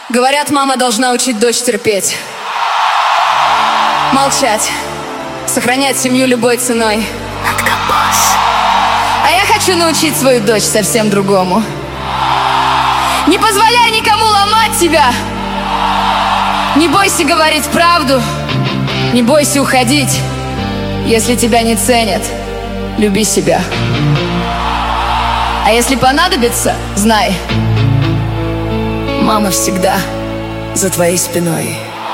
Говорят, мама должна учить дочь терпеть, молчать, сохранять семью любой ценой. А я хочу научить свою дочь совсем другому. Не позволяй никому ломать тебя. Не бойся говорить правду. Не бойся уходить. Если тебя не ценят, люби себя. А если понадобится, знай, мама всегда за твоей спиной.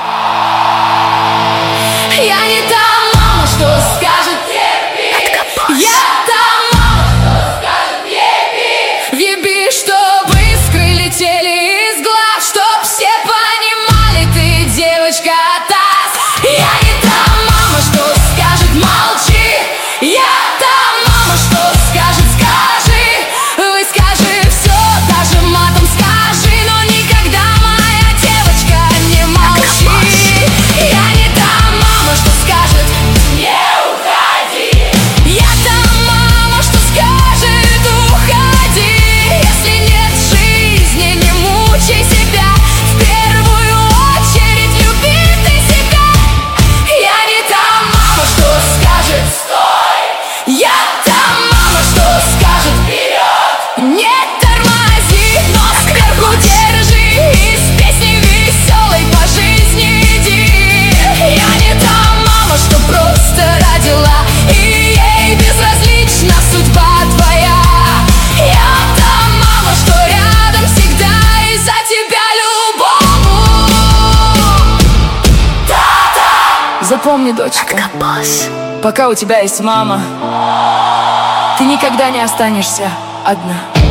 Я не та мама, что скажет терпи. Я та мама, что скажет еби. Еби, чтобы искры летели из глаз, чтоб все понимали, ты девочка Таз. Я не та мама, что скажет молчи. Я та мама, что скажет скажи. Выскажи все, даже матом скажи, но никогда, моя девочка, не молчи. Я не та мама, что скажет не уходи. Я та мама, что скажет уходи. Если нет жизни, не мучай себя. В первую очередь люби ты себя. Я не та мама, что скажет стой. Я та мама, что скажет вперед. Не тормози, но сверху держи. И с песней веселой по жизни иди. Я не та мама, что просто родила, и ей безразлична судьба твоя. Я та мама, что рядом всегда и за тебя любому. Запомни, дочка, пока у тебя есть мама, ты никогда не останешься одна.